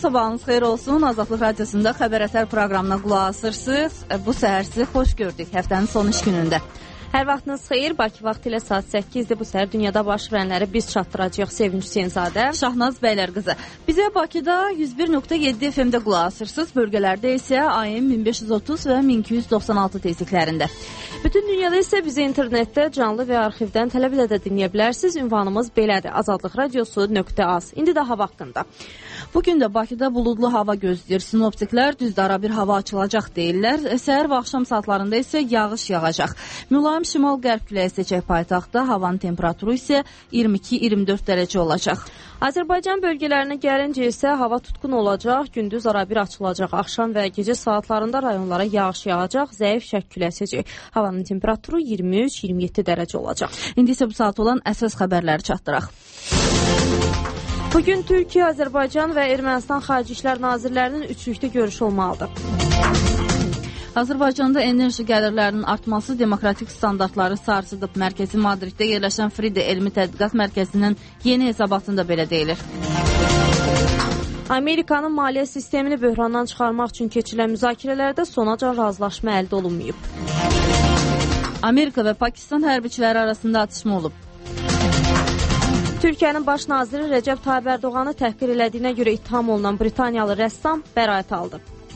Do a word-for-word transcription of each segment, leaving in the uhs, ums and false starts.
sabahınız xeyir olsun. Azadlıq Radiosunda Xəbər Ətər proqramına qulaq asırsınız. Bu səhər sizi xoş gördük həftənin son iş günündə. Hər vaxtınız xeyir. Bakı vaxtı ilə saat səkkizdə bu səhər dünyada baş verənləri biz çatdıracağıq. Sevinç Hüseynzadə, Şahnaz Bəylər qızı. Bizə Bakıda yüz bir nöqtə yeddi F M-də qulaq asırsınız. Bölgələrdə isə A M min beş yüz otuz və min iki yüz doxsan altı tezliklərində. Bütün dünyada isə bizi internetdə canlı və arxivdən tələblə də dinləyə bilərsiniz. Ünvanımız belədir: azadlıq radiosu nöqtə az. İndi də hava haqqında. Bugün də Bakıda buludlu hava gözləyir. Sinoptiklər düzdür, ara bir hava açılacaq deyirlər. Səhər və axşam saatlarında isə yağış yağacaq. Mülayim şimal-qərb küləyi əsəcək paytaxtda. Havanın temperaturu isə iyirmi iki iyirmi dörd dərəcə olacaq. Azərbaycan bölgələrinə gəlincə isə hava tutqun olacaq. Gündüz ara bir açılacaq. Axşam və gecə saatlarında rayonlara yağış yağacaq. Zəif şərq küləyi əsəcək. Havanın temperaturu iyirmi üç iyirmi yeddi dərəcə olacaq. İndi isə bu saat olan əsas xəbərləri çatdıraq. Bugün Türkiyə, Azərbaycan və Ermənistan Xarici İşlər Nazirlərinin üçlükdə görüşü olmalıdır. Azərbaycanda enerji gəlirlərinin artması demokratik standartları sarsıdıb. Mərkəzi Madriddə yerləşən Fride Elmi Tədqiqat Mərkəzinin yeni hesabatında belə deyilir. Amerikanın maliyyə sistemini böhrandan çıxarmaq üçün keçirilən müzakirələrdə sonacan razılaşma əldə olunmayıb. Amerika və Pakistan hərbiçiləri arasında atışma olub. Türkiyənin baş naziri Rəcəb Tayyib Ərdoğanı təhqir elədiyinə görə ittiham olunan Britaniyalı rəssam bəraət aldı.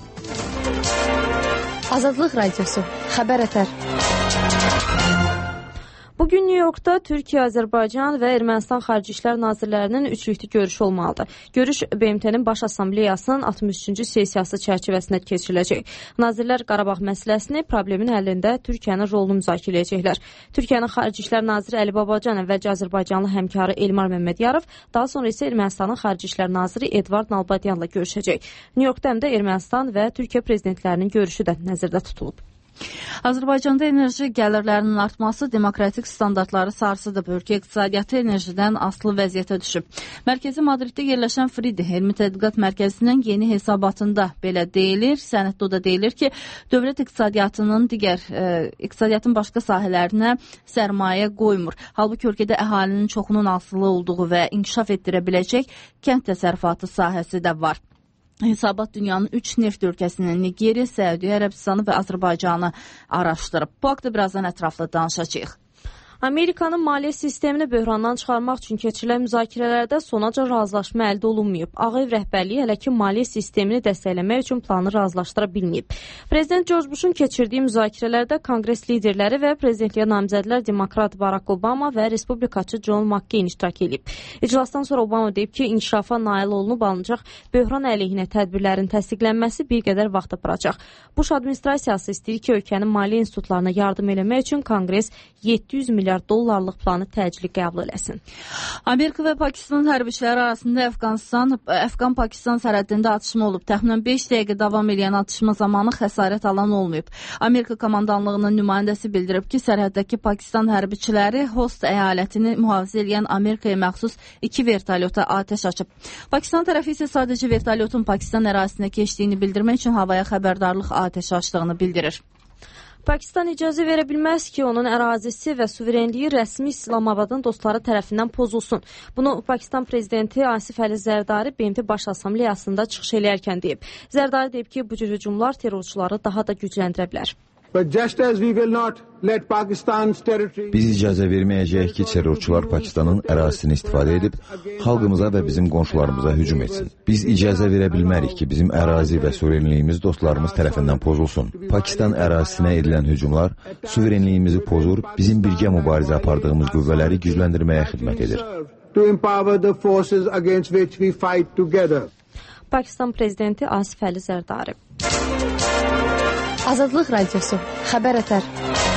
Azadlıq Radiosu, Xəbər Ətər. Bugün New Yorkda Türkiyə, Azərbaycan və Ermənistan Xarici İşlər Nazirlərinin üçlükdə görüşü olmalıdır. Görüş B M T-nin Baş Assambleyasının altmış üçüncü sessiyası çərçivəsində keçiriləcək. Nazirlər Qarabağ məsələsini, problemin həllində Türkiyənin rolunu müzakirə edəcəklər. Türkiyənin Xarici İşlər Naziri Əli Babacan əvvəlcə Azərbaycanlı həmkarı Elmar Məmmədiyarov, daha sonra isə Ermənistanın Xarici İşlər Naziri Edvard Nalbadyanla görüşəcək. New Yorkda həm də Ermənistan və Türkiyə prezidentlərinin görüşü də nəzərdə tutulub. Azərbaycanda enerji gəlirlərinin artması demokratik standartları sarsıdıb. Ölkə iqtisadiyyatı enerjidən asılı vəziyyətə düşüb. Mərkəzi Madriddə yerləşən Fride Elmi Tədqiqat Mərkəzinin yeni hesabatında belə deyilir. Sənəddə o da deyilir ki, dövlət iqtisadiyyatının digər e, iqtisadiyyatın başqa sahələrinə sərmayə qoymur. Halbuki ölkədə əhalinin çoxunun asılı olduğu və inkişaf etdirə biləcək kənd təsərrüfatı sahəsi də var. Hesabat dünyanın üç neft ölkəsinin Nigeriya, Səudiyyə Ərəbistanı və Azərbaycanı araşdırıb. Bu haqda birazdan ətraflı danışacağıq. Amerikanın maliyyə sistemini böhrandan çıxarmaq üçün keçirilən müzakirələrdə sonacan razılaşma əldə olunmayıb. Ağ Ev rəhbərliyi hələ ki maliyyə sistemini dəstəkləmək üçün planı razılaşdıra bilməyib. Prezident George Bush'un keçirdiyi müzakirələrdə Konqres liderləri və prezidentliyə namizədlər Demokrat Barack Obama və Respublikaçı John McCain iştirak edib. İclasdan sonra Obama deyib ki, inkişafa nail olunub alınacaq böhran əleyhinə tədbirlərin təsdiqlənməsi bir qədər vaxt aparacaq. Bush administrasiyası istəyir ki, ölkənin maliyyə institutlarına yardım eləmək üçün Konqres yeddi yüz milyar dollarlıq planı təcili qəbul eləsin. Amerika və Pakistan hərbiçiləri arasında Əfqanistan, Əfqan-Pakistan sərhədində atışma olub. Təxminən beş dəqiqə davam edən atışma zamanı xəsarət alan olmayıb. Amerika komandanlığının nümayəndəsi bildirib ki, sərhəddəki Pakistan hərbiçiləri Host əyalətini mühafizə edən Amerikaya məxsus iki vertolyota atəş açıb. Pakistan tərəfi isə sadəcə vertolyotun Pakistan ərazisinə keçdiyini bildirmək üçün havaya xəbərdarlıq atəş açdığını bildirir. Pakistan icazə verə bilməz ki, onun ərazisi və suverenliyi rəsmi İslamabadın dostları tərəfindən pozulsun. Bunu Pakistan prezidenti Asif Əli Zərdari B M T Baş Assambleyasında çıxış eləyərkən deyib. Zərdari deyib ki, bu cür hücumlar terrorçuları daha da gücləndirə bilər. Biz icazə verməyəcəyik ki, terrorçular Pakistanın ərazisini istifadə edib, xalqımıza və bizim qonşularımıza hücum etsin. Biz icazə verə bilmərik ki, bizim ərazi və suverenliyimiz dostlarımız tərəfindən pozulsun. Pakistan ərazisinə edilən hücumlar suverenliyimizi pozur, bizim birgə mübarizə apardığımız qüvvələri gücləndirməyə xidmət edir. Pakistan prezidenti Asif Əli Zərdari. Azadlıq Radiosu, Xəbər Ətər.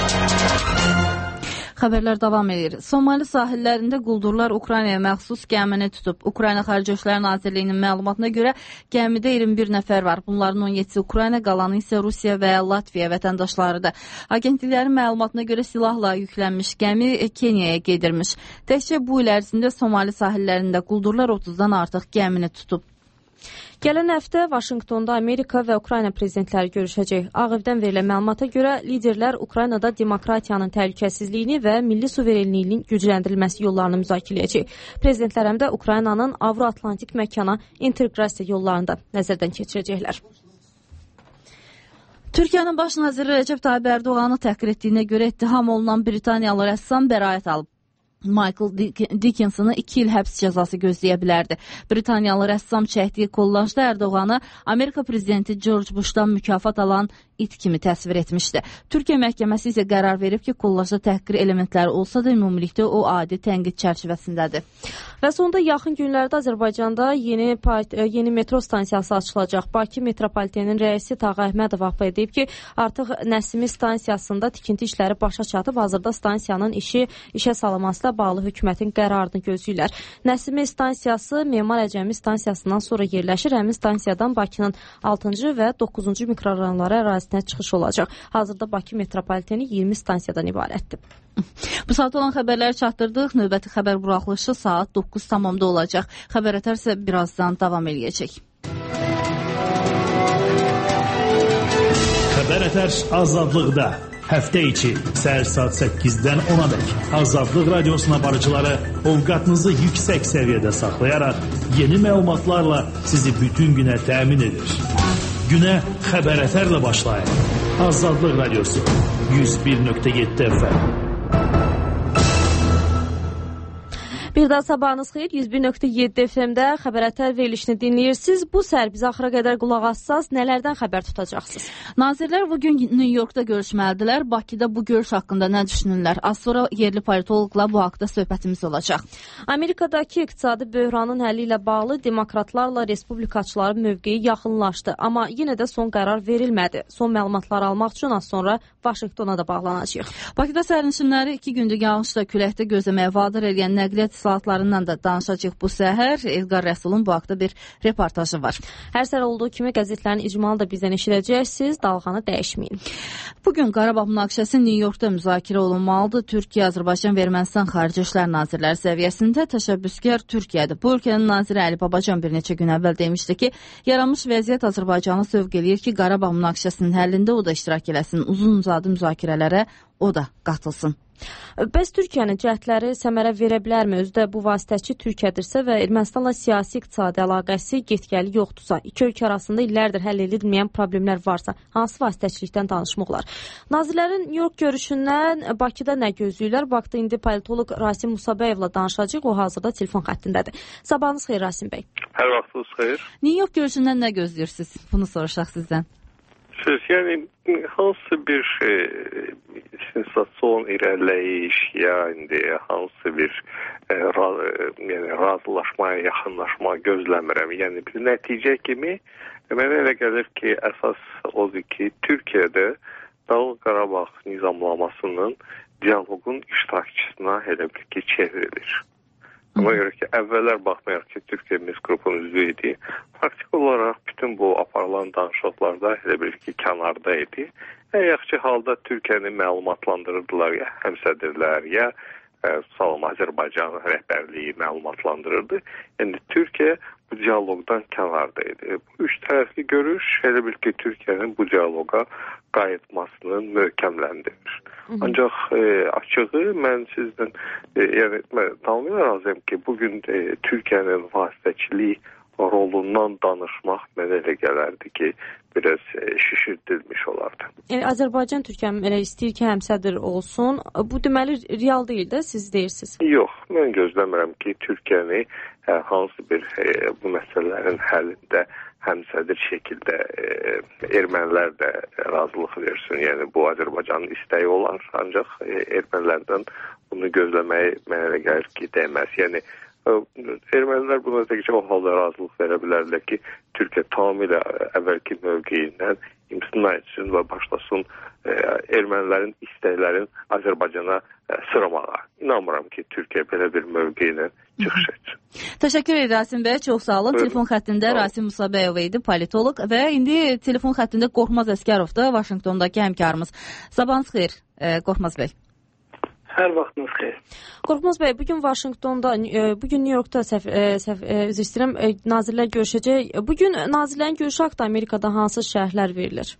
Xəbərlər davam edir. Somali sahillərində quldurlar Ukraynaya məxsus gəmini tutub. Ukrayna Xarici İşlər Nazirliyinin məlumatına görə gəmidə iyirmi bir nəfər var. Bunların on yeddisi Ukrayna, qalanı isə Rusiya və Latviya vətəndaşlarıdır. Agentliklərin məlumatına görə silahla yüklənmiş gəmi Keniyaya gedirmiş. Təkcə bu il ərzində Somali sahillərində quldurlar otuzdan artıq gəmini tutub. Gələn həftə Vaşinqtonda Amerika və Ukrayna prezidentləri görüşəcək. Ağ Evdən verilən məlumata görə liderlər Ukraynada demokratiyanın təhlükəsizliyini və milli suverenliyinin gücləndirilməsi yollarını müzakirə edəcək. Prezidentlər həm də Ukraynanın Avro-Atlantik məkana inteqrasiya yollarını da nəzərdən keçirəcəklər. Türkiyənin baş naziri Recep Tayyip Erdoğan'ı təhqir etdiyinə görə ittiham olunan Britaniyalı rəssam bəraət alıb. Michael Dickinson'ı iki il həbs cəzası gözləyə bilərdi. Britaniyalı rəssam çəkdiyi kollajda Erdoğan'ı Amerika prezidenti George Bush'dan mükafat alan it kimi təsvir etmişdi. Türkiyə məhkəməsi isə qərar verib ki, kollajda təhqir elementləri olsa da ümumilikdə o adi tənqid çərçivəsindədir. Və sonda yaxın günlərdə Azərbaycanda yeni, yeni metro stansiyası açılacaq. Bakı metropolitenin rəisi Tağı Əhmədov apı edib ki, artıq Nəsimi stansiyasında tikinti işləri başa çatıb. Hazırda stansiyanın işi işə salınmasıyla bağlı hökumətin qərarını gözləyirlər. Nəsimi stansiyası Memar Əcəmi stansiyasından sonra yerləşir. Həmin stansiyadan Bakının altıncı və doqquzuncu mikrorayonları ərazisinə çıxış olacaq. Hazırda Bakı metropoliteni iyirmi stansiyadan ibarətdir. Bu saat olan xəbərləri çatdırdıq. Növbəti xəbər buraxılışı saat doqquz tamamda olacaq. Xəbər Ətər isə birazdan davam eləyəcək. Xəbər Ətər azadlıqda. Həftə içi səhər saat səkkizdən ona dək Azadlıq Radiosuna barıcıları ovqatınızı yüksək səviyyədə saxlayaraq yeni məlumatlarla sizi bütün günə təmin edir. Günə Xəbər Ətərlə başlayın. Azadlıq Radiosu yüz bir nöqtə yeddi F M. Bir daha sabahınız xeyir. yüz bir nöqtə yeddi F M-də Xəbər Ətər verilişini dinləyirsiniz. Bu səhər bizə axıra qədər qulaq assaz, nələrdən xəbər tutacaqsınız? Nazirlər bugün New Yorkda görüşməlidirlər. Bakıda bu görüş haqqında nə düşünürlər? Az sonra yerli politoloqla bu haqda söhbətimiz olacaq. Amerikadakı iqtisadi böhranın həlli ilə bağlı demokratlarla respublikaçıların mövqeyi yaxınlaşdı. Amma yenə də son qərar verilmədi. Son məlumatları almaq üçün az sonra Vaşinqtona da bağlanacaq. Bakıda sərnişinləri iki gündür yağışda, küləkdə gözləməyə vadar edən nəqliyyat islahatlarından da danışacaq bu səhər. Elqar Rəsulun bu haqda bir reportajı var. Hər səhər olduğu kimi qəzetlərin icmalı da bizdən eşidəcəksiniz. Dalğanı dəyişməyin. Bugün Qarabağ münaqişəsi New Yorkda müzakirə olunmalıdır. Türkiyə, Azərbaycan və Ermənistan Xarici İşlər Nazirləri səviyyəsində təşəbbüskar Türkiyədir. Bu ölkənin naziri Əli Babacan bir neçə gün əvvəl demişdi ki, yaranmış vəziyyət Azərbaycanı sövq eləyir ki, Qarabağ münaqişəsinin həllində o da iştirak eləsin. Uzun-uzadı müzakirələrə o da qatılsın. Bəs Türkiyənin cəhdləri səmərə verə bilərmi? Özü də bu vasitəçi Türkiyədirsə və Ermənistanla siyasi-iqtisadi əlaqəsi get-gəli yoxdursa, iki ölkə arasında illərdir həll edilməyən problemlər varsa, hansı vasitəçilikdən danışmaq olar? Nazirlərin New York görüşündən Bakıda nə gözləyirlər? Bakıda indi politoloq Rasim Musabəyevlə danışacaq. O hazırda telefon xəttindədir. Sabahınız xeyir Rasim bəy. Hər vaxtınız xeyir. New York görüşündən nə gözləyirsiniz? Bunu soruşaq sizdən. Siz, yəni hansı bir e, sensasyon irəliləyiş ya indi hansı bir e, ra, yəni razılaşmaya, yaxınlaşma gözləmirəm. Yəni bir nəticə kimi mənə elə gəlir ki, əsas odur ki, Türkiyədə Dağlıq Qarabağ nizamlamasının dialoqun iştirakçısına elə bir ki, çevrilir. Ona görə ki, əvvəllər baxmayaq ki, Türkiyə Minsk qrupun üzvü idi. Praktik olaraq bütün bu aparılan danışıqlarda elə bir ki, kənarda idi. Ən yaxşı halda Türkiyəni məlumatlandırırdılar, ya həmsədirlər, ya e, Salam Azərbaycan rəhbərliyi məlumatlandırırdı. Yəni Türkiyə bu dialoqdan kənarda idi. Bu üç tərəfli görüş elə bir ki, Türkiyənin bu dialoqa qayıtmasını möhkəmləndirir. Ancaq e, açığı mən sizdən e, yəni, mən tamamilə razıyam ki, bugün e, Türkiyənin vasitəçiliyi rolundan danışmaq mənə elə gələrdi ki, biraz e, şişirdilmiş olardı. Yəni, Azərbaycan Türkiyənin elə istəyir ki, həmsədir olsun. Bu deməli real deyil də, siz deyirsiniz. Yox, mən gözləmirəm ki, Türkiyəni e, hansı bir e, bu məsələlərin həllində həmsədir şəkildə e, ermənilər də razılıq versin. Yəni bu Azərbaycanın istəyi olar, ancaq e, ermənilərdən bunu gözləməyi mənə gəlir ki, dəyməz. Yəni e, ermənilər buna təkcə o halda razılıq verə bilərlər ki, Türkiyə tamamilə əvvəlki mövqeyindən imtina etsin və başlasın e, ermənilərin istəklərin Azərbaycana e, sıramağa. İnanmıram ki, Türkiyə belə bir mövqeylə çıxış etsin. Təşəkkür edirəm Rasim bəy, çox sağ olun. Telefon xəttində Rasim Musabəyov idi, politoloq və indi telefon xəttində Qorxmaz Əsgərov da Vaşinqtondakı həmkarımız. Sabahınız xeyir, Qorxmaz bəy. Hər vaxtınız xeyir. Qorxmaz bəy, bugün Vaşinqtonda, bugün New Yorkda səf, səf, üzr istəyirəm, nazirlər görüşəcək. Bugün nazirlərin görüşü haqqında Amerikada hansı şərhlər verilir?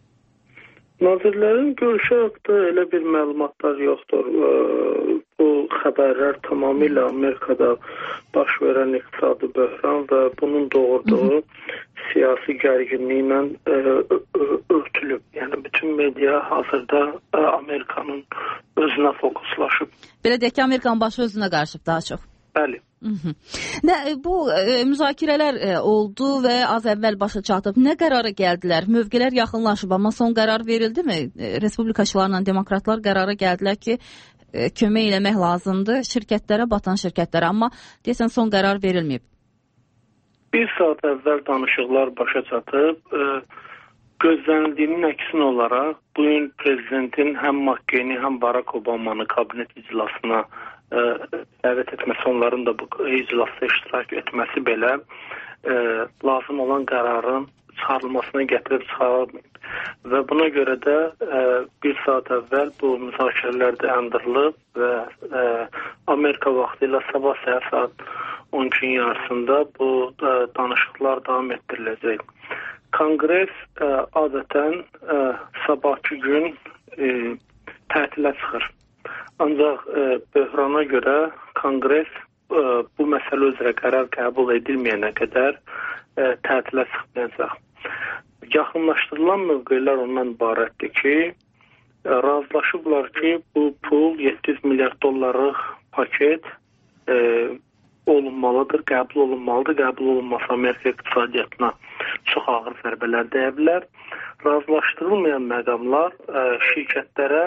Nazirlərin görüşü haqqında elə bir məlumatlar yoxdur. Bu xəbərlər tamamilə Amerikada baş verən iqtisadi böhran və bunun doğurduğu siyasi gərginliklə örtülüb. Yəni bütün media hazırda Amerikanın özünə fokuslaşıb. Belə deyək ki, Amerikanın başı özünə qarışıb daha çox. Bəli. Nə, bu e, müzakirələr e, oldu və az əvvəl başa çatıb. Nə qərara gəldilər? Mövqelər yaxınlaşıb, amma son qərar verildi mi? E, Respublikaçılarla demokratlar qərara gəldilər ki, e, kömək eləmək lazımdır şirkətlərə, batan şirkətlərə, amma deyəsən son qərar verilməyib. Bir saat əvvəl danışıqlar başa çatıb. E, gözlənildiyinin əksinə olaraq bu gün prezidentin həm McCain-i, həm Barack Obama'nı kabinet iclasına dəvət etməsi, onların da bu iclasda iştirak etməsi belə e, lazım olan qərarın çıxarılmasına gətirib çıxarılmayıb. Və buna görə də e, bir saat əvvəl bu müzakirələr dayandırılıb və e, Amerika vaxtı ilə sabah səhər saat on ikin yarısında bu e, danışıqlar davam etdiriləcək. Konqres e, adətən e, sabahki gün e, tətilə çıxır. Ancaq e, böhrana görə Konqres e, bu məsələ üzrə qərar qəbul edilməyənə qədər e, tətilə çıxmayacaq. Yaxınlaşdırılan mövqelər ondan ibarətdir ki, e, razılaşıblar ki, bu pul yeddi yüz milyard dollarlıq paket e, olunmalıdır, qəbul olunmalıdır. Qəbul olunması Amerika iqtisadiyyatına çox ağır zərbələr dəyə bilər. Razılaşdırılmayan məqamlar e, şirkətlərə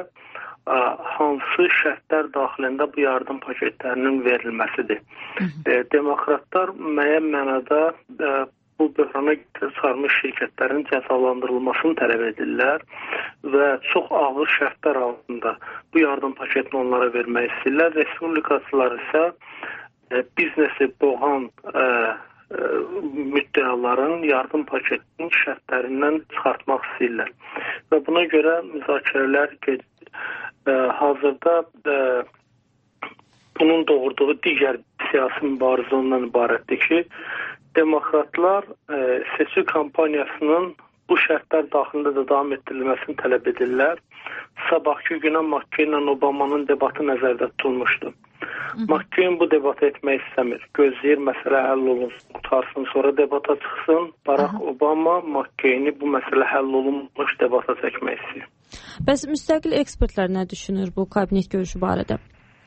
hansı şərtlər daxilində bu yardım paketlərinin verilməsidir. E, demokratlar müəyyən mənada e, bu böhrana çıxarmış şirkətlərin cəzalandırılmasını tələb edirlər və çox ağır şərtlər altında bu yardım paketini onlara vermək istəyirlər. Respublikaçılar isə e, biznesi boğan e, e, müddəaların yardım paketinin şərtlərindən çıxartmaq istəyirlər. Və buna görə müzakirələr gedir. E, hazırda e, bunun doğurduğu digər siyasi mübarizə ondan ibarətdir ki, demokratlar e, seçim kampaniyasının bu şərtlər daxilində da davam etdirilməsini tələb edirlər. Sabahki günə McCain ilə Obama'nın debatı nəzərdə tutulmuşdu. McCain bu debatı etmək istəmir. Gözləyir, məsələ həll olunsun, qutarsın, sonra debata çıxsın. Barack Aha. Obama McCain-i bu məsələ həll olunmuş debata çəkmək istəyir. Bəs müstəqil ekspertlər nə düşünür bu kabinet görüşü barədə?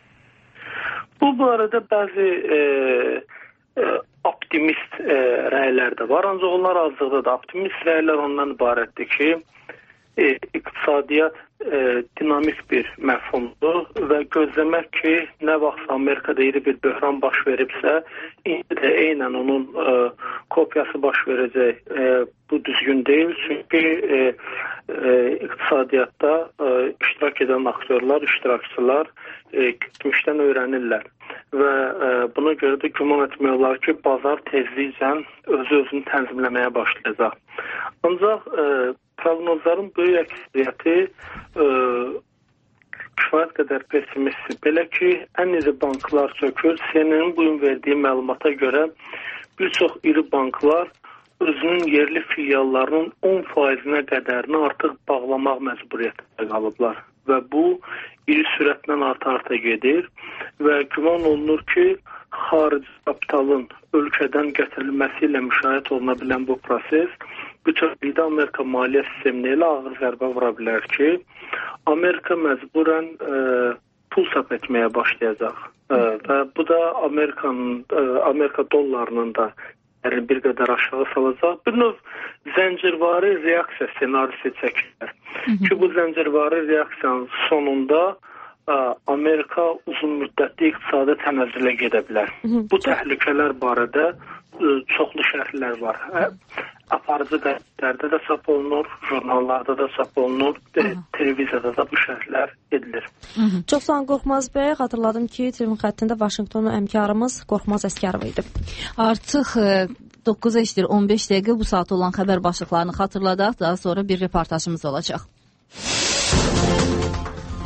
Bu barədə bəzi e, e, optimist e, rəylər də var. Ancaq onlar azlıqda da optimist rəylər ondan ibarətdir ki, e, iqtisadiyyat e, dinamik bir məfhumdur və gözləmək ki, nə vaxt Amerikada iri bir böhran baş veribsə, indi də eynən onun e, kopyası baş verəcək. E, bu düzgün deyil, çünki e, e, iqtisadiyyatda e, iştirak edən aktyorlar, iştirakçılar e, geçmişdən öyrənirlər. Və e, buna görə də güman etmək olar ki, bazar tezliklə özü-özünü tənzimləməyə başlayacaq. Ancaq e, proqnozların böyük əksəriyyəti e, kifayət qədər pessimistdir. Belə ki, ən iri banklar çökür. C N N-in bugün verdiyi məlumata görə bir çox iri banklar özünün yerli filiallarının on faizinə qədərini artıq bağlamaq məcburiyyətində qalıblar. Və bu iri sürətlə arta-arta gedir və güman olunur ki, xarici kapitalın ölkədən gətirilməsi ilə müşahidə oluna bilən bu proses bütövlükdə Amerika maliyyə sisteminə ilə ağır zərbə vura bilər ki, Amerika məcburən e, pul sap etməyə başlayacaq. E, və bu da Amerikanın, e, Amerika dollarının da bir qədər aşağı salacaq. Bir növ zəncirvari reaksiya ssenarisi çəkilir. Ki bu zəncirvari reaksiyanın sonunda ə, Amerika uzun müddətli iqtisadi tənəzzülə gedə bilər. Bu təhlükələr barədə ə, çoxlu şərhlər var. Ə, aparıcı qəzetlərdə də çap olunur, jurnallarda da çap olunur, te televiziyada da bu şərhlər edilir. Çox sağ olun Qorxmaz bəy. Xatırladım ki, telefon xəttində Vaşinqtonun əmkarımız Qorxmaz Əsgərov idi. Artıq doqquza işdir on beş dəqiqə bu saat olan xəbər başlıqlarını xatırladaq. Daha sonra bir reportajımız olacaq.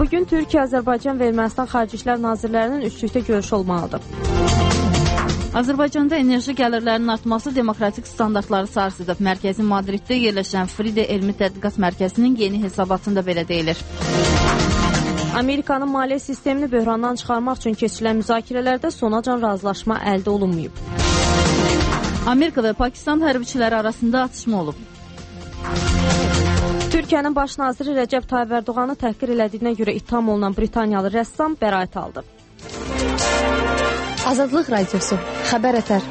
Bugün Türkiyə, Azərbaycan və Ermənistan Xarici İşlər Nazirlərinin üçlükdə görüş olmalıdır. Azərbaycanda enerji gəlirlərinin artması demokratik standartları sarsıdıb. Mərkəzi Madriddə yerləşən Fride Elmi Tədqiqat Mərkəzinin yeni hesabatında belə deyilir. Amerikanın maliyyə sistemini böhrandan çıxarmaq üçün keçirilən müzakirələrdə sonacan razılaşma əldə olunmayıb. Amerika və Pakistan hərbiçiləri arasında atışma olub. Türkiyənin baş naziri Rəcəb Tayyib Ərdoğanı təhqir elədiyinə görə ittiham olunan Britaniyalı rəssam bəraət aldı. Azadlıq Radiosu, Xəbər Ətər.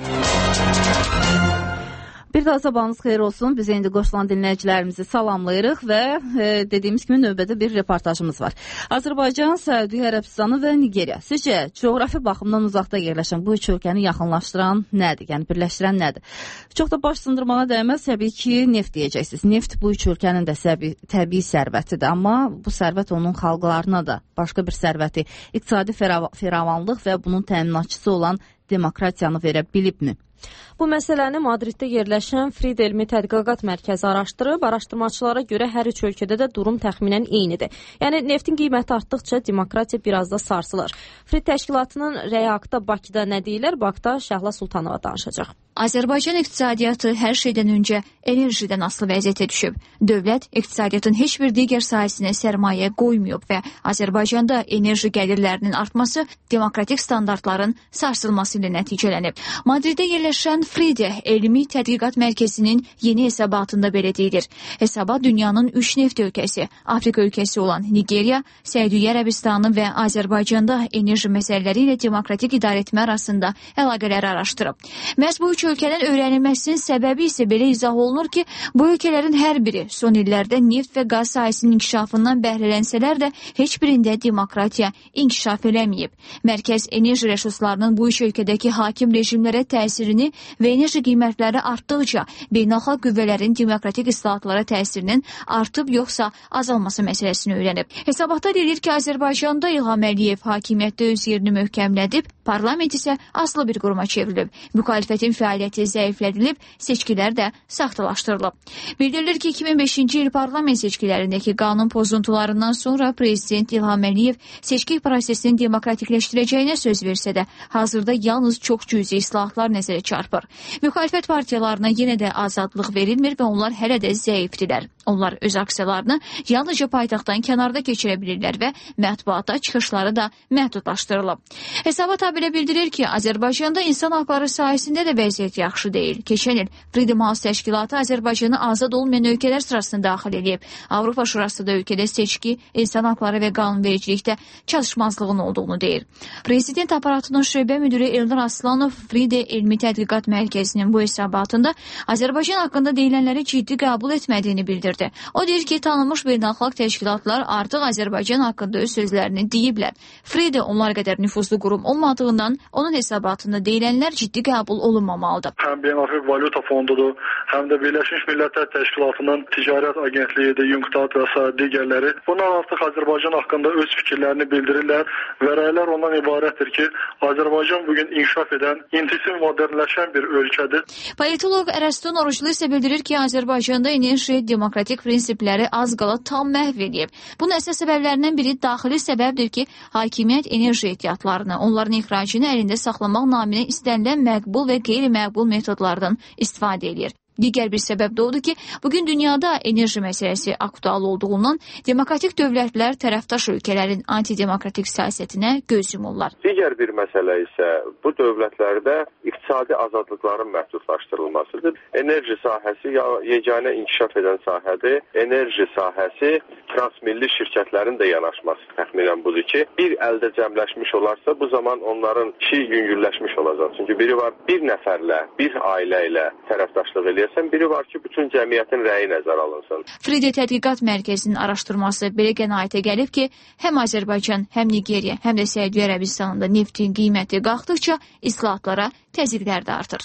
Bir daha sabahınız xeyir olsun. Biz indi qoşulan dinləyicilərimizi salamlayırıq və e, dediyimiz kimi növbədə bir reportajımız var. Azərbaycan, Səudiyyə Ərəbistanı və Nigeriya. Sizcə, coğrafi baxımdan uzaqda yerləşən bu üç ölkəni yaxınlaşdıran nədir? Yəni birləşdirən nədir? Çox da baş sındırmağa dəyməz. Təbii ki, neft deyəcəksiniz. Neft bu üç ölkənin də səbi, təbii sərvətidir. Amma bu sərvət onun xalqlarına da başqa bir sərvəti, iqtisadi firavanlıq və bunun təminatçısı olan demokratiyanı verə bilibmi? Bu məsələni Madriddə yerləşən Fride Elmi Tədqiqat Mərkəzi araşdırıb. Araşdırmaçılara görə hər üç ölkədə də durum təxminən eynidir. Yəni neftin qiyməti artdıqca demokratiya biraz da sarsılır. Frid təşkilatının rəyi haqqında Bakıda nə deyirlər? Bakıda Şəhla Sultanova danışacaq. Azərbaycan iqtisadiyyatı hər şeydən öncə enerjidən asılı vəziyyətə düşüb. Dövlət iqtisadiyyatın heç bir digər sahəsinə sərmayə qoymayıb və Azərbaycanda enerji gəlirlərinin artması demokratik standartların sarsılması ilə nəticələnib. Madriddə yerləşən Fride Elmi Tədqiqat Mərkəzinin yeni hesabatında belə deyilir. Hesabat dünyanın üç neft ölkəsi, Afrika ölkəsi olan Nigeriya, Səudiyyə Ərəbistanı və Azərbaycanda enerji məsələləri ilə demokratik idarəetmə arasında əlaqələri araşdırıb. Məhz bu üç ölkədən öyrənilməsinin səbəbi isə belə izah olunur ki, bu ölkələrin hər biri son illərdə neft və qaz sahəsinin inkişafından bəhrələnsələr də heç birində demokratiya inkişaf eləməyib. Mərkəz enerji resurslarının bu üç ölkədəki hakim rejimlərə təsirini və enerji qiymətləri artdıqca beynəlxalq qüvvələrin demokratik islahatlara təsirinin artıb yoxsa azalması məsələsini öyrənib. Hesabatda deyilir ki, Azərbaycanda İlham Əliyev hakimiyyətdə öz yerini möhkəmlədib, parlament isə asılı bir quruma çevrilib. Müxalifətin fəaliyyəti zəiflədilib, seçkilər də saxtalaşdırılıb. Bildirilir ki, iki min beşinci il parlament seçkilərindəki qanun pozuntularından sonra prezident İlham Əliyev seçki prosesini demokratikləşdirəcəyinə söz versə də, hazırda yalnız çox cüzi islahatlar nəzərə çarpır. Müxalifət partiyalarına yenə də azadlıq verilmir və onlar hələ də zəifdirlər. Onlar öz aksiyalarını yalnızca paytaxtdan kənarda keçirə bilirlər və mətbuata çıxışları da məhdudlaşdırılıb. Hesabat habelə bildirir ki, Azərbaycanda insan haqları sahəsində də vəziyyət yaxşı deyil. Keçən il Freedom House təşkilatı Azərbaycanı azad olmayan ölkələr sırasına daxil edib. Avropa Şurası da ölkədə seçki, insan haqları və qanunvericilikdə çatışmazlığın olduğunu deyir. Prezident aparatının şöbə müdürü Eldar Aslanov Fride Elmi Tədqiqat Mərkəzinin bu hesabatında Azərbaycan haqqında deyilənləri ciddi qəbul etmədiyini bildirdi. O deyir ki, tanınmış beynəlxalq təşkilatlar artıq Azərbaycan haqqında öz sözlərini deyiblər. Fride onlar qədər nüfuzlu qurum olmadığından onun hesabatında deyilənlər ciddi qəbul olunmamalıdır. Həm Beynəlxalq Valyuta Fondudur, həm də Birləşmiş Millətlər Təşkilatının ticarət agentliyidir, UNCTAD və s. digərləri. Bunlar artıq Azərbaycan haqqında öz fikirlərini bildirirlər və rəylər ondan ibarətdir ki, Azərbaycan bugün inkişaf edən, intensiv modernləşən bir ölkədir. Politolog Ərəstun Oruclu isə bildirir ki, Azərbaycanda enerji demokratik prinsipləri az qala tam məhv edib. Bunun əsas səbəblərindən biri daxili səbəbdir ki, hakimiyyət enerji ehtiyatlarını, onların ixracını əlində saxlamaq naminə istənilən məqbul və qeyri-məqbul metodlardan istifadə edir. Digər bir səbəb də odur ki, bugün dünyada enerji məsələsi aktual olduğundan demokratik dövlətlər tərəfdaş ölkələrin antidemokratik siyasətinə göz yumurlar. Digər bir məsələ isə bu dövlətlərdə iqtisadi azadlıqların məhdudlaşdırılmasıdır. Enerji sahəsi yeganə inkişaf edən sahədir. Enerji sahəsi transmilli şirkətlərin də yanaşması təxminən budur ki, bir əldə cəmləşmiş olarsa bu zaman onların işi yüngülləşmiş olacaq. Çünki biri var bir nəfərlə, bir ailə ilə tərəfdaşlıq eləyir. Biri var ki, bütün cəmiyyətin rəyi nəzərə alınsın. Fride Tədqiqat Mərkəzinin araşdırması belə qənaətə gəlib ki, həm Azərbaycan, həm Nigeriya, həm də Səudiyyə Ərəbistanında neftin qiyməti qalxdıqca islahatlara təzyiqlər də artır.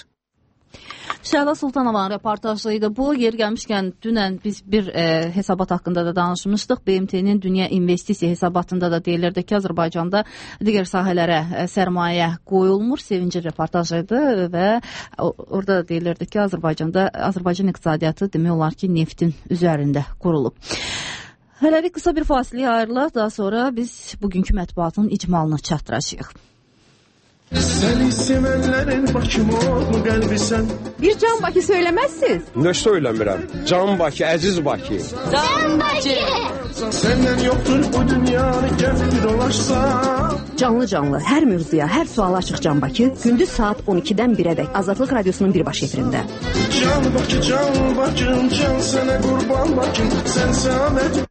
Şəhla Sultanovanın reportajıydı bu. Yer gəlmişkən dünən biz bir e, hesabat haqqında da danışmışdıq. B M T-nin dünya investisiya hesabatında da deyilirdi ki, Azərbaycanda digər sahələrə e, sərmayə qoyulmur. Sevinci reportajıydı və orada da deyilirdi ki, Azərbaycanda Azərbaycan iqtisadiyyatı demək olar ki, neftin üzərində qurulub. Hələlik qısa bir fasiləyə ayrılaq, daha sonra biz bugünkü mətbuatın icmalını çatdıracağıq. Seni sevenlerin Bakım oldu kalbi sen. Bir Can Bakı söylemezsiz. Ne söylemirəm? Can Bakı, əziz Bakı. Can Bakı. Senden yoktur bu dünyanı gel bir dolaşsa. Canlı canlı her mövzuya, her suala açıq Can Bakı gündüz saat on ikidən birədək Azadlıq Radyosunun birbaşa efirində. Can Bakı, Can Bakım, can sana kurban Bakım, sen sağmet.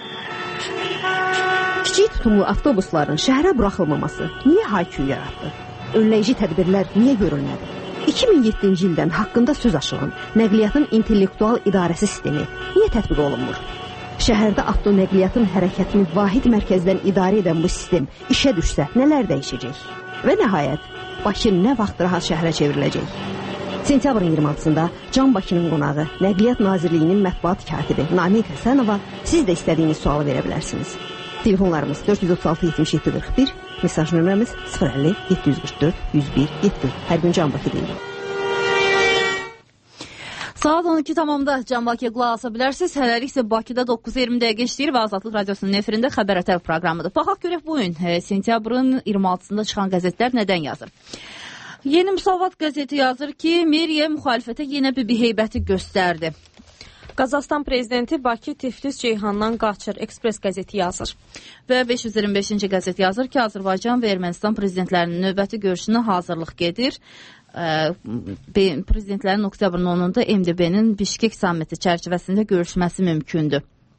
Kiçik tutumlu avtobusların şəhərə buraxılmaması niyə hayküy yaratdı? Önləyici tədbirlər niyə görülmədi? iki min yeddinci ildən haqqında söz açılan nəqliyyatın intellektual idarəsi sistemi niyə tətbiq olunmur? Şəhərdə avtonəqliyyatın hərəkətini vahid mərkəzdən idarə edən bu sistem işə düşsə nələr dəyişəcək? Və nəhayət, Bakı nə vaxt rahat şəhərə çevriləcək? Sentyabrın iyirmi altısında Can Bakının qonağı Nəqliyyat Nazirliyinin mətbuat katibi Namiq Həsənova siz də istədiyiniz sualı verə bilərsiniz. Telefonlarımız dörd yüz otuz altı yetmiş yeddi qırx bir, mesaj nömrəmiz sıfır əlli yeddi yüz qırx dörd yüz bir yeddi. Hər gün Can Bakı deyilir. Saat on iki tamamda Can Bakıya qulaq asa bilərsiniz. Hələlik isə Bakıda doqquz iyirmi dəqiqə işləyir və Azadlıq Radyosunun efirində Xəbər Ətər proqramıdır. Baxaq görək bu gün e, sentyabrın iyirmi altısında çıxan qəzetlər nədən yazır? Yeni Müsavat qəzeti yazır ki, Meriyə müxalifətə yenə bir heybəti göstərdi. Qazaxstan prezidenti Bakı, Tiflis, Ceyhandan qaçır. Ekspres qəzeti yazır. Və beş yüz iyirmi beşinci qəzet yazır ki, Azərbaycan və Ermənistan prezidentlərinin növbəti görüşünə hazırlıq gedir. Prezidentlərin oktyabrın onunda M D B-nin Bişkek sammiti çərçivəsində görüşməsi mümkündür.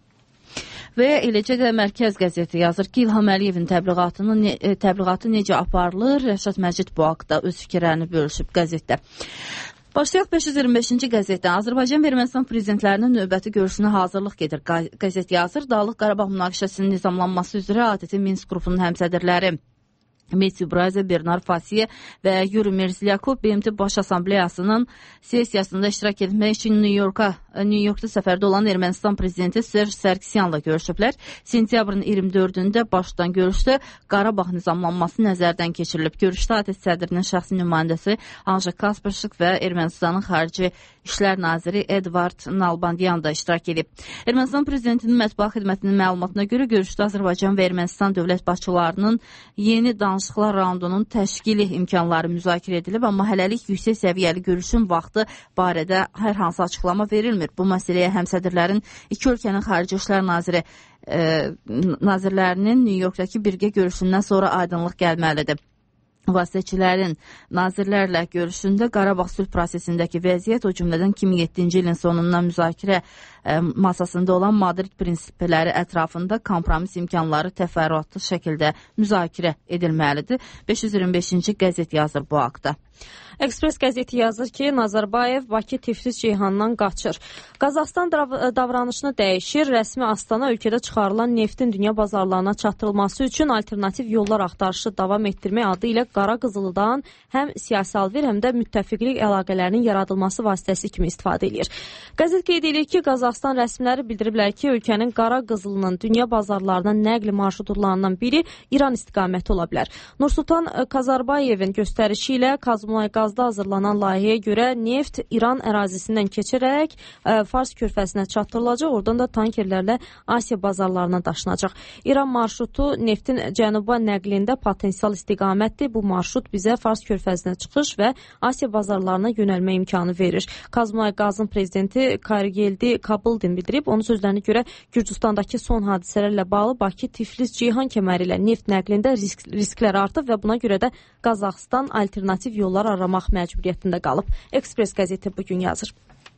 Və eləcə də Mərkəz qəzeti yazır ki, İlham Əliyevin təbliğatını, təbliğatı necə aparılır? Rəşad Məcid bu haqda öz fikirlərini bölüşüb qəzetdə. Başlayaq beş yüz iyirmi beşinci qəzetdən. Azərbaycan və Ermənistan prezidentlərinin növbəti görüşünə hazırlıq gedir. Qəzet yazır, Dağlıq Qarabağ münaqişəsinin nizamlanması üzrə A T T Minsk qrupunun həmsədrləri Metyu Braze, Bernard Fasiye və Yuri Merzilyakov B M T Baş Assambleyasının sessiyasında iştirak etmək üçün New York'a, New York'da səfərdə olan Ermənistan prezidenti Serj Sarkisyanla görüşüblər. Sentyabrın iyirmi dördündə başdan görüşdə Qarabağ nizamlanması nəzərdən keçirilib. Görüşdə A T T sədrinin şəxsi nümayəndəsi Anja Kasperşik və Ermənistanın xarici İşlər naziri Edvard Nalbandyan da iştirak edib. Ermənistan prezidentinin mətbuat xidmətinin məlumatına görə görüşdə Azərbaycan və Ermənistan dövlət başçılarının yeni danışıqlar raundunun təşkili imkanları müzakirə edilib, amma hələlik yüksək səviyyəli görüşün vaxtı barədə hər hansı açıqlama verilmir. Bu məsələyə həmsədrlərin iki ölkənin xarici İşlər naziri e, nazirlərinin New Yorkdakı birgə görüşündən sonra aydınlıq gəlməlidir. Vasitəçilərin nazirlərlə görüşündə Qarabağ sülh prosesindəki vəziyyət, o cümlədən iki min yeddinci ilin sonundan müzakirə e, masasında olan Madrid prinsipləri ətrafında kompromis imkanları təfərrüatlı şəkildə müzakirə edilməlidir. beş yüz iyirmi beşinci qəzet yazır bu haqda. Ekspres qəzeti yazır ki, Nazarbayev Bakı, Tiflis, Ceyhandan qaçır. Qazaxstan davranışını dəyişir. Rəsmi Astana ölkədə çıxarılan neftin dünya bazarlarına çatdırılması üçün alternativ yollar axtarışı davam etdirmək adı ilə Qara Qızılıdan həm siyasi alver, həm də müttəfiqlik əlaqələrinin yaradılması vasitəsi kimi istifadə edir. Qəzet qeyd edir ki, Qazaxstan rəsmiləri bildiriblər ki, ölkənin Qara Qızılının dünya bazarlarına nəqli marşrutlarından biri İran istiqaməti ola bilər. Nursultan Kazarbayevin göstərişi ilə Kazmulay Qazda hazırlanan layihəyə görə neft İran ərazisindən keçərək ə, Fars körfəzinə çatdırılacaq, oradan da tankerlərlə Asiya bazarlarına daşınacaq. İran marşrutu neftin cənuba nəqlində potensial istiqamətdir. Bu marşrut bizə Fars körfəzinə çıxış və Asiya bazarlarına yönəlmə imkanı verir. Kazmulay Qazın prezidenti Kargeldi Kabuldin bildirib. Onun sözlərinə görə Gürcüstandakı son hadisələrlə bağlı Bakı, Tiflis, Ceyhan kəməri ilə neft nəqlində risk, risklər artıb və buna görə də Qazaxstan alternativ yollar aramaq məcburiyyətində qalıb. Ekspres qəzeti bugün yazır.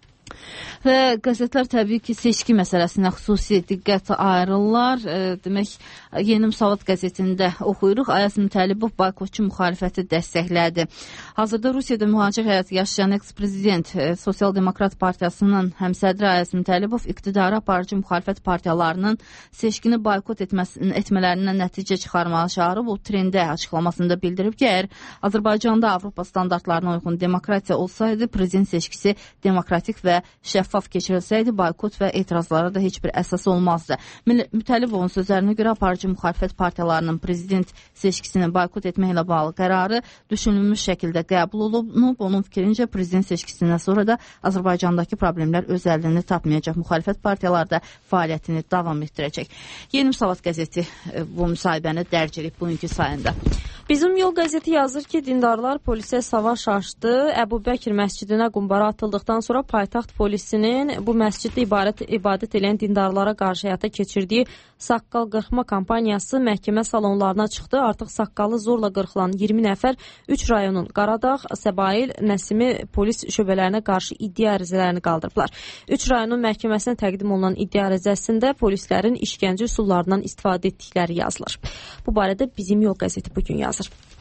Və qəzetlər təbii ki, seçki məsələsinə xüsusi diqqət ayırırlar. E, demək, Yeni Müsavat qəzetində oxuyuruq. Ayaz Mütəllibov boykotçu müxalifəti dəstəklədi. Hazırda Rusiyada mühacir həyat yaşayan eks-prezident e, Sosial Demokrat Partiyasının həmsədri Ayaz Mütəllibov iqtidarı aparıcı müxalifət partiyalarının seçkini boykot etmələrindən nəticə çıxarmağa çağırıb. O trendə açıqlamasında bildirib ki, əgər Azərbaycanda Avropa standartlarına uyğun demokratiya olsaydı, prezident seçkisi demokratik və şəffaf keçirilsəydi, boykot və etirazlara da heç bir əsas olmazdı. Mütəllibovun sözlərinə görə aparıcı müxalifət partiyalarının prezident seçkisini boykot etməklə bağlı qərarı düşünülmüş şəkildə qəbul olunub. Onun fikrincə prezident seçkisindən sonra da Azərbaycandakı problemlər öz əlini tapmayacaq. Müxalifət partiyaları da fəaliyyətini davam etdirəcək. Yeni Müsavat qəzeti bu müsahibəni dərc edib bugünkü sayında. Bizim Yol qəzeti yazır ki, dindarlar polisə savaş açdı. Əbu Bəkir məscidinə qumbara atıldıqdan sonra paytaxt polisinin bu məsciddə ibarət, ibadət edən dindarlara qarşı həyata keçirdiyi saqqal qırxma kampaniyası məhkəmə salonlarına çıxdı. Artıq saqqalı zorla qırxılan iyirmi nəfər üç rayonun Qaradağ, Səbail, Nəsimi polis şöbələrinə qarşı iddia ərizələrini qaldırıblar. üç rayonun məhkəməsinə təqdim olunan iddia ərizəsində polislərin işgəncə üsullarından istifadə etdikləri yazılır. Bu barədə Bizim Yol qəzeti bugün yazır.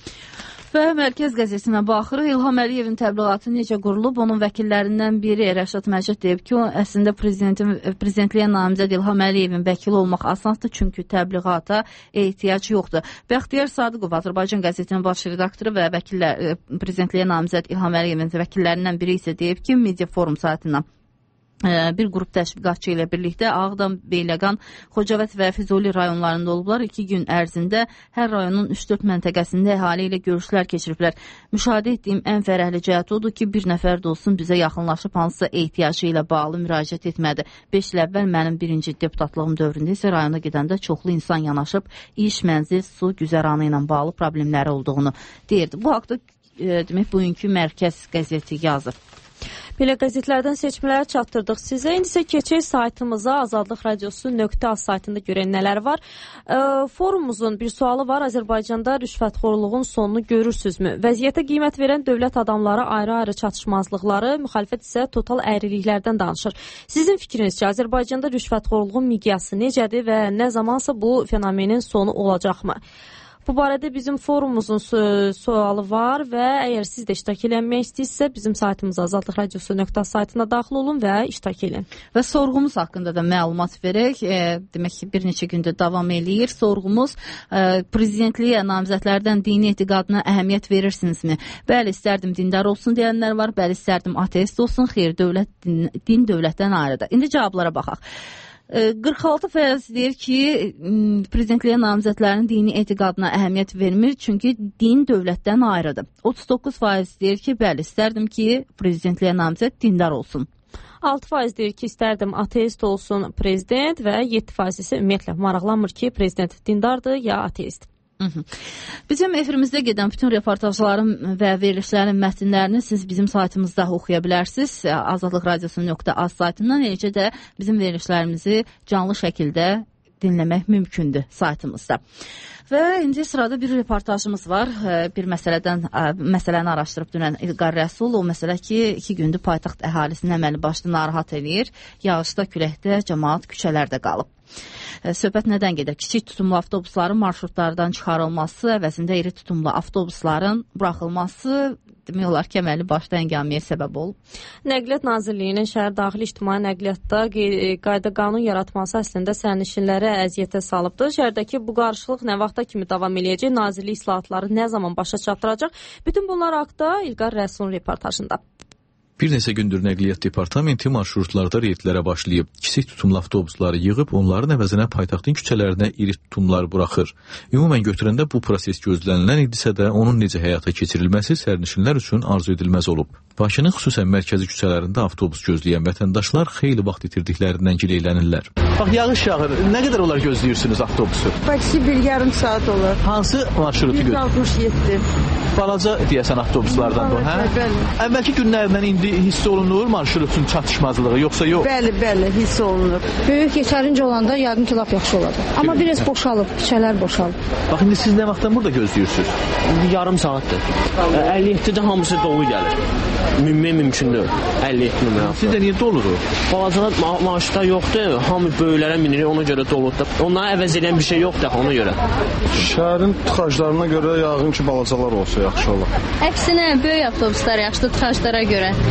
Və Mərkəz qəzetinə baxırıq. İlham Əliyevin təbliğatı necə qurulub? Onun vəkillərindən biri Rəşad Məcid deyib ki, əslində prezidentin prezidentliyə namizəd İlham Əliyevin vəkili olmaq asandır, çünki təbliğata ehtiyac yoxdur. Bəxtiyar Sadıqov, Azərbaycan qəzetinin baş redaktoru və vəkillər prezidentliyə namizəd İlham Əliyevin vəkillərindən biri isə deyib ki, Media Forum saytından bir qrup təşviqatçı ilə birlikdə Ağdam, Beyləqan, Xocavənd və Füzuli rayonlarında olublar. İki gün ərzində hər rayonun üç dörd məntəqəsində əhali ilə görüşlər keçiriblər. Müşahidə etdiyim ən fərəhli cəhət odur ki, bir nəfər də olsun bizə yaxınlaşıb hansısa ehtiyacı ilə bağlı müraciət etmədi. beş il əvvəl mənim birinci deputatlığım dövründə isə rayona gedəndə çoxlu insan yanaşıb iş, mənzil, su, güzəranı ilə bağlı problemləri olduğunu deyirdi. Bu haqda e, demək bugünkü Mərkəz qəzeti yazır. Belə qəzetlərdən seçmələri çatdırdıq sizə. İndi isə keçək saytımıza, Azadlıq Radiosu nöqtə az saytında görən nələr var. E, forumumuzun bir sualı var. Azərbaycanda rüşvətxorluğun sonunu görürsünüzmü? Vəziyyətə qiymət verən dövlət adamları ayrı-ayrı çatışmazlıqları, müxalifət isə total əyriliklərdən danışır. Sizin fikrinizcə Azərbaycanda rüşvətxorluğun miqyası necədir və nə zamansa bu fenomenin sonu olacaqmı? Bu barədə bizim forumumuzun sualı var və əgər siz də iştirak edənmək istəyirsə, bizim saytımıza Azadlıq Radiosu nöqtə saytına daxil olun və iştirak edin. Və sorğumuz haqqında da məlumat verək. E, demək ki, bir neçə gündür davam eləyir. Sorğumuz e, prezidentliyə namizədlərdən dini etiqadına əhəmiyyət verirsinizmi? Bəli, istərdim dindar olsun deyənlər var, bəli, istərdim ateist olsun. Xeyr, dövlət din, din dövlətdən ayrıdır. İndi cavablara baxaq. qırx altı faiz deyir ki, prezidentliyə namizədlərin dini etiqadına əhəmiyyət vermir, çünki din dövlətdən ayrıdır. otuz doqquz faiz deyir ki, bəli, istərdim ki, prezidentliyə namizəd dindar olsun. altı faiz deyir ki, istərdim ateist olsun prezident və yeddi faiz isə ümumiyyətlə maraqlanmır ki, prezident dindardır ya ateist. Hı -hı. Bizim efirimizdə gedən bütün reportajların və verilişlərin mətnlərini siz bizim saytımızda oxuya bilərsiniz. Azadlıq Radiosu nöqtə az saytından, eləcə də bizim verilişlərimizi canlı şəkildə dinləmək mümkündür saytımızda. Və indi sırada bir reportajımız var. Bir məsələdən məsələni araşdırıb dünən İlqar Rəsul. O məsələ ki, iki gündür paytaxt əhalisinin əməli başlı narahat eləyir. Yağışda, küləkdə cəmaət küçələrdə qalıb. Söhbət nədən gedir? Kiçik tutumlu avtobusların marşrutlardan çıxarılması, əvəzində iri tutumlu avtobusların buraxılması demək olar ki, əməli başda həngaməyə səbəb olub. Nəqliyyat Nazirliyinin şəhər daxili ictimai nəqliyyatda qayda qanun yaratması əslində sərnişinlərə əziyyətə salıbdır. Şəhərdəki bu qarşılıq nə vaxta kimi davam eləyəcək? Nazirlik islahatları nə zaman başa çatdıracaq? Bütün bunlar haqda İlqar Rəsulun reportajında. Bir neçə gündür Nəqliyyat Departamenti marşrutlarda reydlərə başlayıb. Kiçik tutumlu avtobusları yığıb, onların əvəzinə paytaxtın küçələrinə iri tutumlar buraxır. Ümumən götürəndə bu proses gözlənilən idisə də, onun necə həyata keçirilməsi sərnişinlər üçün arzu edilməz olub. Bakının xüsusən mərkəzi küçələrində avtobus gözləyən vətəndaşlar xeyli vaxt itirdiklərindən gileylənirlər. Bax, yağış yağır. Nə qədər olar gözləyirsiniz avtobusu? Baksi bir yarım saat olur. Hansı marşrutu gözləyir? yüz altmış yeddi. Balaca deyəsən avtobuslardan bu, hə? Bəli. Əvvəlki günlərdən indi hiss olunur marşrutun çatışmazlığı, yoxsa yox? Bəli, bəli, hiss olunur. Böyük yetərincə olanda yəqin ki, lap yaxşı olacaq. Amma biraz boşalıb, küçələr boşalıb. Bax, indi siz nə vaxtdan burada gözləyirsiniz? Yarım saatdır. əlli yeddidə hamısı dolu gəlir. Mümkün mümkündür. əlli yeddi nömrə. Sizdə niyə doludur? Balacalar ma maaşda yoxdur. Hamı böyüklərə minir, ona görə doludur. Onlara əvəz edən bir şey yoxdur ona görə. Şəhərin tıxaclarına görə yağın ki, balacalar olsa yaxşı olar. Əksinə, böyük avtobuslar yaxşıdır tıxaclara görə.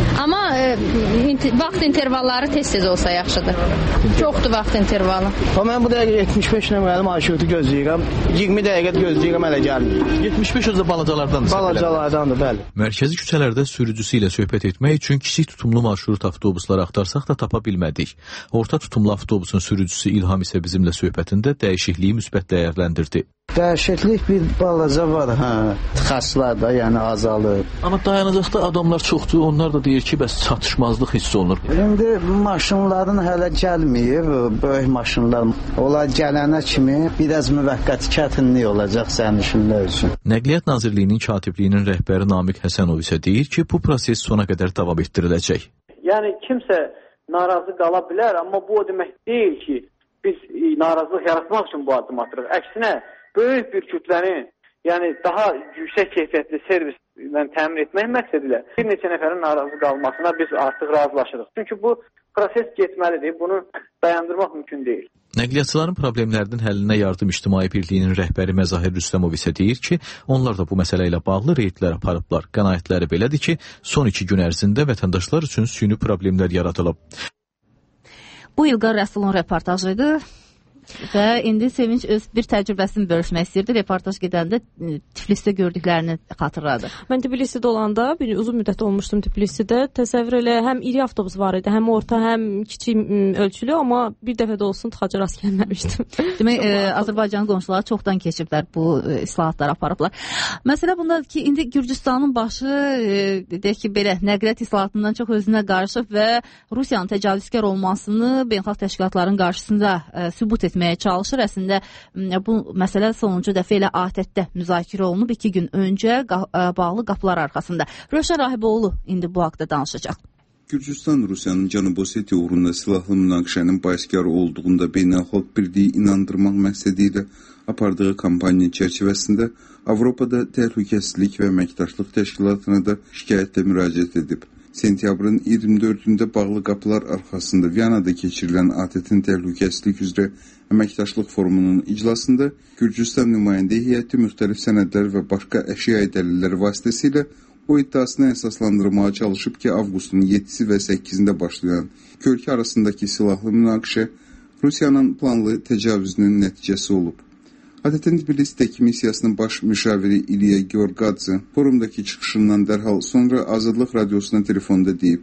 Amma e, vaxt intervalları tez-tez olsa yaxşıdır. Çoxdur vaxt intervalı. Mən bu dəqiqə yetmiş beş ilə mənim marşrutu gözləyirəm. iyirmi dəqiqə gözləyirəm, hələ gəlmir. yetmiş beş özü balacalardandır. Balacalardandır, bəli. Mərkəzi küçələrdə sürücüsü ilə söhbət etmək üçün kiçik tutumlu marşrut avtobusları axtarsaq da tapa bilmədik. Orta tutumlu avtobusun sürücüsü İlham isə bizimlə söhbətində dəyişikliyi müsbət dəyərləndirdi. Dəyişiklik bir balaca var, hə. Tıxaclar da, yəni azalır. Amma dayanacaqda adamlar çoxdur, onlar da deyir ki, bəs çatışmazlıq hiss olunur. İndi maşınların hələ gəlməyib, böyük maşınlar. Onlar gələnə kimi biraz müvəqqəti çətinlik olacaq sərnişinlər üçün. Nəqliyyat Nazirliyinin katibliyinin rəhbəri Namiq Həsənov isə deyir ki, bu proses sona qədər davam etdiriləcək. Yəni kimsə narazı qala bilər, amma bu o demək deyil ki, biz narazılıq yaratmaq üçün bu addım atırıq. Əksinə, böyük bir kütlənin, yəni daha yüksək keyfiyyətli servislə təmin etmək məqsədilə bir neçə nəfərin narazı qalmasına biz artıq razılaşırıq. Çünki bu proses getməlidir, bunu dayandırmaq mümkün deyil. Nəqliyyatçıların problemlərinin həllinə yardım İctimai Birliyinin rəhbəri Məzahir Rüstəmov isə deyir ki, onlar da bu məsələ ilə bağlı reydlər aparıblar. Qənaətləri belədir ki, son iki gün ərzində vətəndaşlar üçün süni problemlər yaradılıb. Bu İlqar Rəsulun reportajı idi. Və indi Sevinç öz bir təcrübəsini bölüşmək istəyirdi. Reportaj gedəndə Tiflisdə gördüklərini xatırladı. Mən Tiflisdə olanda, bir uzun müddət olmuşdum Tiflisdə. Təsəvvür elə, həm iri avtobus var idi, həm orta, həm kiçik ölçülü, amma bir dəfə də olsun tıxaca rast gəlməmişdim. Demək, e, Azərbaycan qonşuları çoxdan keçiblər, bu e, islahatları aparıblar. Məsələ bundadır ki, indi Gürcüstanın başı, e, deyək ki, belə nəqliyyat islahatından çox özünə qarışıb və Rusiyanın təcavüzkar olmasını beynəlxalq təşkilatların qarşısında e, sübut etmək etməyə çalışır. Əslində bu məsələ sonuncu dəfə elə A T T-də müzakirə olunub iki gün öncə bağlı qapılar arxasında. Rövşən Rahiboğlu indi bu haqda danışacaq. Gürcüstan Rusiyanın Cənubi Osetiya uğrunda silahlı münaqişənin baiskarı olduğunda beynəlxalq birliyi inandırmaq məqsədi ilə apardığı kampaniya çərçivəsində Avropada Təhlükəsizlik və Əməkdaşlıq Təşkilatına da şikayətlə müraciət edib. Sentyabrın iyirmi dördündə bağlı qapılar arxasında Viyanada keçirilən A T T-in təhlükəsizlik üzrə əməkdaşlıq forumunun iclasında Gürcüstan nümayəndə heyəti müxtəlif sənədlər və başqa əşya dəlilləri vasitəsilə o iddiasını əsaslandırmağa çalışıb ki, avqustun yeddisi və səkkizində başlayan iki ölkə arasındakı silahlı münaqişə Rusiyanın planlı təcavüzünün nəticəsi olub. A T T-in Tbilisdəki missiyasının baş müşaviri İlya Georgadze forumdakı çıxışından dərhal sonra Azadlıq radiosuna telefonda deyib.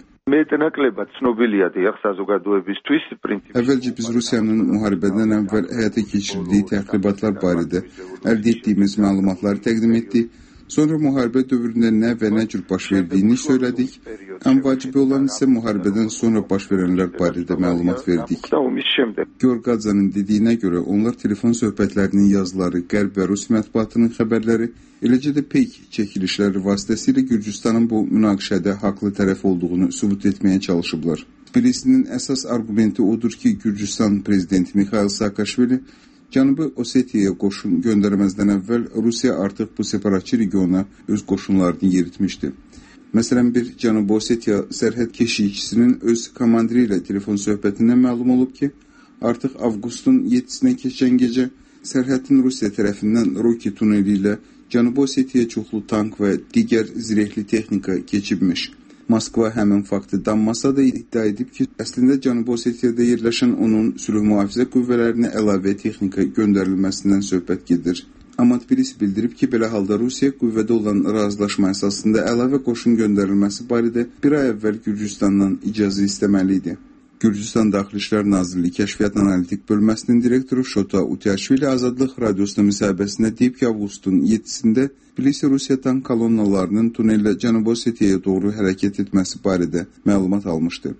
Əvvəlcə biz Rusiyanın müharibədən əvvəl həyata keçirdiyi təxribatlar barədə əldə etdiyimiz məlumatları təqdim etdik. Sonra müharibə dövründə nə və nə cür baş verdiyini söylədik. Ən vacibi olan isə müharibədən sonra baş verənlər barədə məlumat verdik. Georgadzanın dediyinə görə onlar telefon söhbətlərinin yazıları, Qərb və Rus mətbuatının xəbərləri, eləcə də peyk çəkilişləri vasitəsilə Gürcüstanın bu münaqişədə haqlı tərəf olduğunu sübut etməyə çalışıblar. Tbilisinin əsas argumenti odur ki, Gürcüstan prezidenti Mikhail Saakashvili Cənubi Osetiyaya qoşun göndərməzdən əvvəl Rusiya artıq bu separatçı regiona öz qoşunlarını yeritmişdi. Məsələn, bir Cənubi Osetiya sərhəd keşiyçisinin öz komandiri ilə telefon söhbətindən məlum olub ki, artıq avqustun yeddisinə keçən gecə sərhədin Rusiya tərəfindən Roki tuneli ilə Cənubi Osetiyaya çoxlu tank və digər zirehli texnika keçibmiş. Moskva həmin faktı danmasa da iddia edib ki, əslində Cənubi Osetiyada yerləşən onun sülh mühafizə qüvvələrinə əlavə texnika göndərilməsindən söhbət gedir. Amma Tbilisi bildirib ki, belə halda Rusiya qüvvədə olan razılaşma əsasında əlavə qoşun göndərilməsi barədə bir ay əvvəl Gürcüstandan icazə istəməli idi. Gürcüstan Daxili İşlər Nazirliyi Kəşfiyyat Analitik Bölməsinin direktoru Şota Utiashvili Azadlıq radiosuna müsahibəsində deyib ki, avqustun yeddisində Tbilisi Rusiya tank kolonnalarının tunellə Cənubi Osetiyaya doğru hərəkət etməsi barədə məlumat almışdı.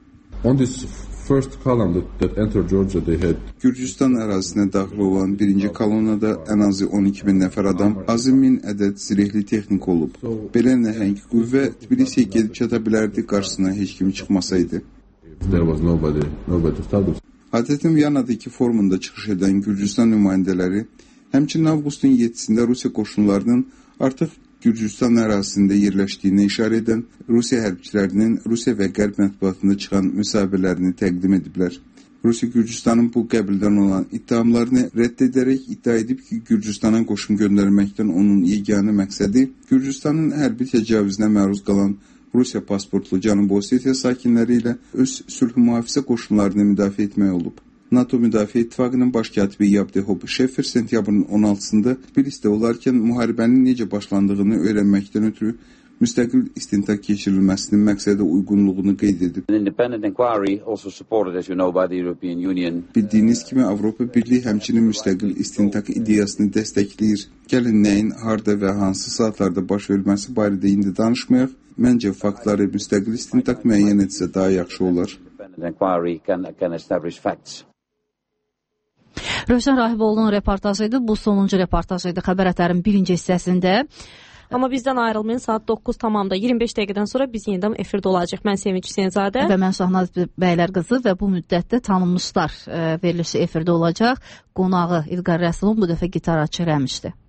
Gürcüstan ərazisinə daxil olan birinci kolonnada ən azı on iki min nəfər adam, azı min ədəd zirehli texnika olub. Belə nəhəng qüvvə Tbilisiyə gedib çata bilərdi, qarşısına heç kim çıxmasaydı. A T T-in Viyanadakı forumunda çıxış edən Gürcüstan nümayəndələri həmçinin avqustun yeddisində Rusiya qoşunlarının artıq Gürcüstan ərazisində yerləşdiyini işarə edən Rusiya hərbçilərinin Rusiya və Qərb mətbuatında çıxan müsahibələrini təqdim ediblər. Rusiya Gürcüstanın bu qəbildən olan iddiamlarını rədd edərək iddia edib ki, Gürcüstana qoşun göndərməkdən onun yeganə məqsədi Gürcüstanın hərbi təcavüzünə məruz qalan Rusiya pasportlu Cənubi Osetiya sakinləri ilə öz sülh mühafizə qoşunlarını müdafiə etmək olub. NATO Müdafiə İttifaqının baş katibi Yabdehop Şefer sentyabrın on altısında Tbilisdə olarkən müharibənin necə başlandığını öyrənməkdən ötürü müstəqil istintaq keçirilməsinin məqsədə uyğunluğunu qeyd edib. Bildiyiniz kimi Avropa Birliyi həmçinin müstəqil istintaq ideyasını dəstəkləyir. Gəlin nəyin, harda və hansı saatlarda baş verməsi barədə indi danışmayaq. Məncə faktları müstəqil istintaq müəyyən etsə daha yaxşı olar. Rövşən Rahiboğlu'nun reportajıydı. Bu sonuncu reportajıydı Xəbər Ətərin birinci hissəsində. Amma bizdən ayrılmayın, saat doqquz tamamda iyirmi beş dəqiqədən sonra biz yenidən efirdə olacaq. Mən Sevinç Hüseynzadə və mən Şahnaz Bəylərqızı və bu müddətdə tanınmışlar verilişi efirdə olacaq. Qonağı İlqar Rəsulun bu dəfə gitar açır əmişdi.